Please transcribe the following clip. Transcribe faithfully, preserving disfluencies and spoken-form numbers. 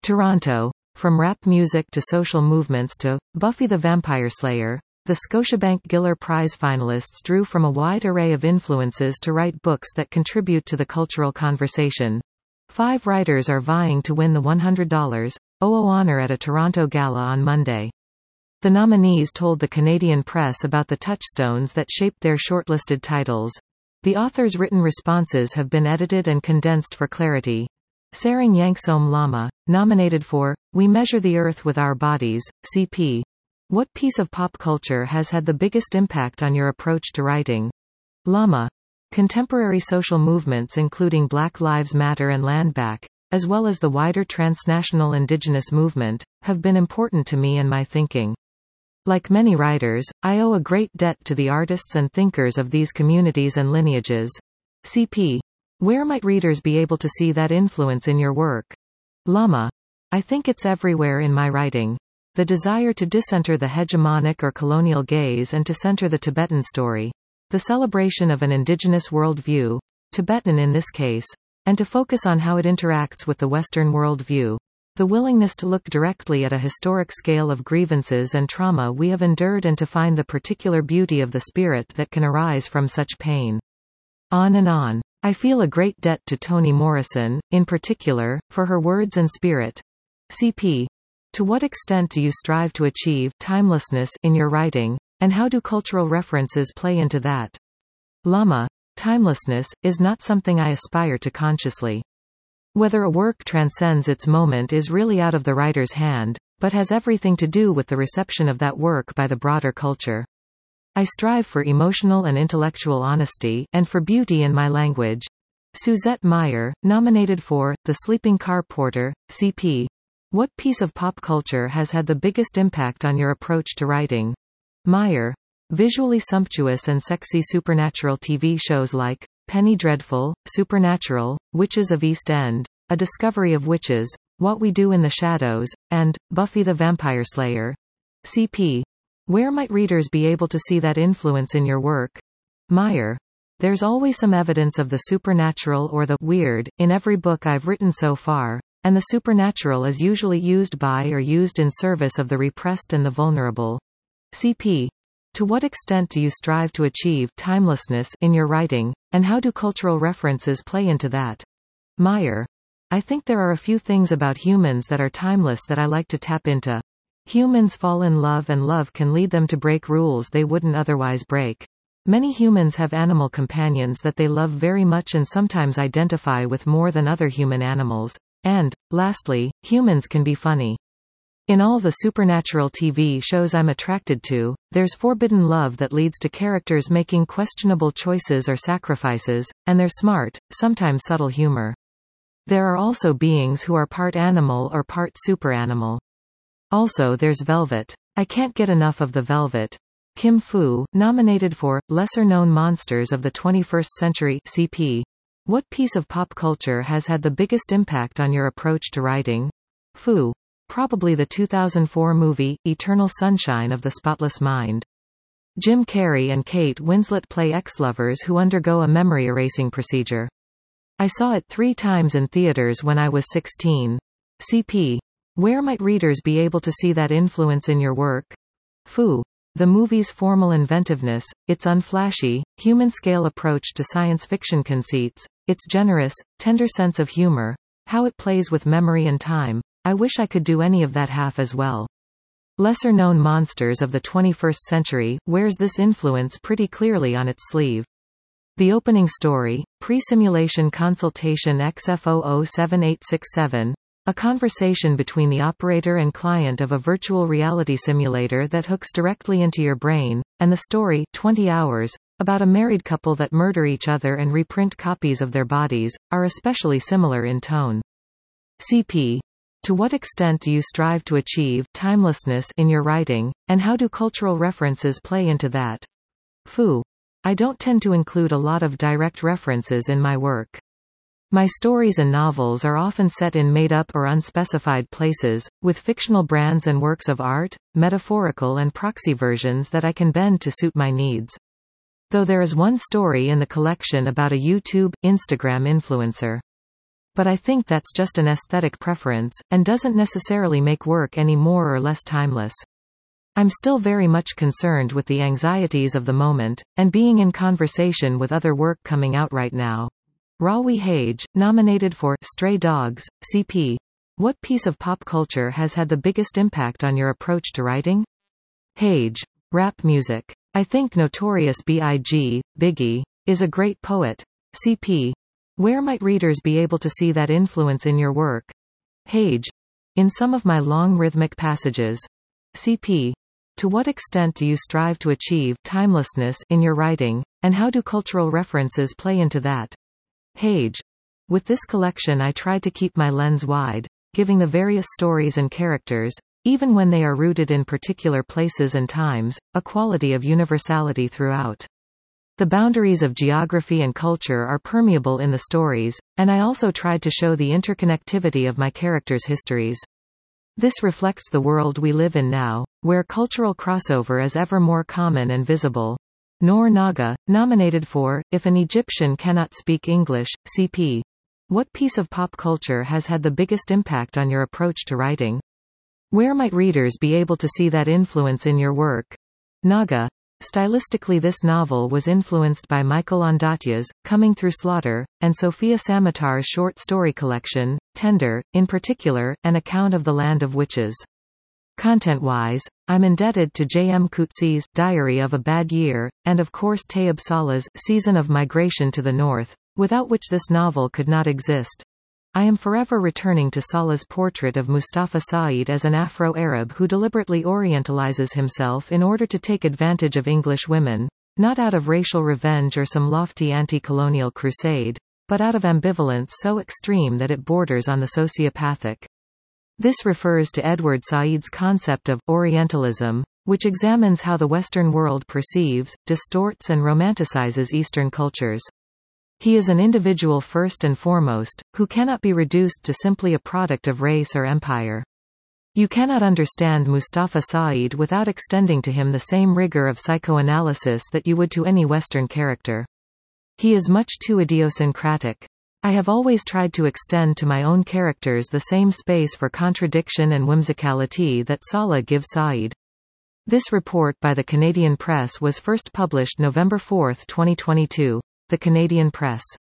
Toronto. From rap music to social movements to Buffy the Vampire Slayer, the Scotiabank Giller Prize finalists drew from a wide array of influences to write books that contribute to the cultural conversation. Five writers are vying to win the one hundred dollars O O honor at a Toronto gala on Monday. The nominees told the Canadian press about the touchstones that shaped their shortlisted titles. The authors' written responses have been edited and condensed for clarity. Sarang Yangsom Lama, nominated for We Measure the Earth with Our Bodies, C P. What piece of pop culture has had the biggest impact on your approach to writing? Lama. Contemporary social movements including Black Lives Matter and Land Back, as well as the wider transnational indigenous movement, have been important to me and my thinking. Like many writers, I owe a great debt to the artists and thinkers of these communities and lineages. C P. Where might readers be able to see that influence in your work? Lama. I think it's everywhere in my writing. The desire to disenter the hegemonic or colonial gaze and to center the Tibetan story. The celebration of an indigenous worldview, Tibetan in this case, and to focus on how it interacts with the Western worldview. The willingness to look directly at a historic scale of grievances and trauma we have endured and to find the particular beauty of the spirit that can arise from such pain. On and on. I feel a great debt to Toni Morrison, in particular, for her words and spirit. C P. To what extent do you strive to achieve timelessness in your writing, and how do cultural references play into that? Lama. Timelessness is not something I aspire to consciously. Whether a work transcends its moment is really out of the writer's hand, but has everything to do with the reception of that work by the broader culture. I strive for emotional and intellectual honesty, and for beauty in my language. Suzette Meyer, nominated for The Sleeping Car Porter, C P. What piece of pop culture has had the biggest impact on your approach to writing? Meyer. Visually sumptuous and sexy supernatural T V shows like Penny Dreadful, Supernatural, Witches of East End, A Discovery of Witches, What We Do in the Shadows, and Buffy the Vampire Slayer. C P. Where might readers be able to see that influence in your work? Meyer. There's always some evidence of the supernatural or the weird in every book I've written so far, and the supernatural is usually used by or used in service of the repressed and the vulnerable. C P. To what extent do you strive to achieve timelessness in your writing, and how do cultural references play into that? Meyer. I think there are a few things about humans that are timeless that I like to tap into. Humans fall in love and love can lead them to break rules they wouldn't otherwise break. Many humans have animal companions that they love very much and sometimes identify with more than other human animals. And, lastly, humans can be funny. In all the supernatural T V shows I'm attracted to, there's forbidden love that leads to characters making questionable choices or sacrifices, and there's smart, sometimes subtle humor. There are also beings who are part animal or part superanimal. Also there's Velvet. I can't get enough of the Velvet. Kim Fu, nominated for Lesser-Known Monsters of the twenty-first Century, C P. What piece of pop culture has had the biggest impact on your approach to writing? Fu. Probably the two thousand four movie, Eternal Sunshine of the Spotless Mind. Jim Carrey and Kate Winslet play ex-lovers who undergo a memory erasing procedure. I saw it three times in theaters when I was sixteen. C P. Where might readers be able to see that influence in your work? Fu. The movie's formal inventiveness, its unflashy, human-scale approach to science fiction conceits, its generous, tender sense of humor, how it plays with memory and time. I wish I could do any of that half as well. Lesser-Known Monsters of the twenty-first Century wears this influence pretty clearly on its sleeve. The opening story, Pre-Simulation Consultation X F zero zero seven eight six seven, a conversation between the operator and client of a virtual reality simulator that hooks directly into your brain, and the story, twenty hours, about a married couple that murder each other and reprint copies of their bodies, are especially similar in tone. C P. To what extent do you strive to achieve timelessness in your writing, and how do cultural references play into that? Fu. I don't tend to include a lot of direct references in my work. My stories and novels are often set in made-up or unspecified places, with fictional brands and works of art, metaphorical and proxy versions that I can bend to suit my needs. Though there is one story in the collection about a YouTube, Instagram influencer. but I think that's just an aesthetic preference, and doesn't necessarily make work any more or less timeless. I'm still very much concerned with the anxieties of the moment, and being in conversation with other work coming out right now. Rawi Hage, nominated for Stray Dogs, C P. What piece of pop culture has had the biggest impact on your approach to writing? Hage. Rap music. I think Notorious B I G, Biggie, is a great poet. C P. Where might readers be able to see that influence in your work? Hage. In some of my long rhythmic passages. C P. To what extent do you strive to achieve timelessness in your writing, and how do cultural references play into that? Hage. With this collection I try to keep my lens wide, giving the various stories and characters, even when they are rooted in particular places and times, a quality of universality throughout. The boundaries of geography and culture are permeable in the stories, and I also tried to show the interconnectivity of my characters' histories. This reflects the world we live in now, where cultural crossover is ever more common and visible. Noor Naga, nominated for If an Egyptian Cannot Speak English, C P. What piece of pop culture has had the biggest impact on your approach to writing? Where might readers be able to see that influence in your work? Naga. Stylistically, this novel was influenced by Michael Ondaatje's Coming Through Slaughter, and Sofia Samatar's short story collection, Tender, in particular, An Account of the Land of Witches. Content-wise, I'm indebted to J M Coetzee's Diary of a Bad Year, and of course Tayeb Salah's Season of Migration to the North, without which this novel could not exist. I am forever returning to Salah's portrait of Mustafa Said as an Afro-Arab who deliberately orientalizes himself in order to take advantage of English women, not out of racial revenge or some lofty anti-colonial crusade, but out of ambivalence so extreme that it borders on the sociopathic. This refers to Edward Said's concept of Orientalism, which examines how the Western world perceives, distorts and romanticizes Eastern cultures. He is an individual first and foremost, who cannot be reduced to simply a product of race or empire. You cannot understand Mustafa Said without extending to him the same rigor of psychoanalysis that you would to any Western character. He is much too idiosyncratic. I have always tried to extend to my own characters the same space for contradiction and whimsicality that Salah gives Said. This report by the Canadian Press was first published November fourth, twenty twenty-two. The Canadian Press.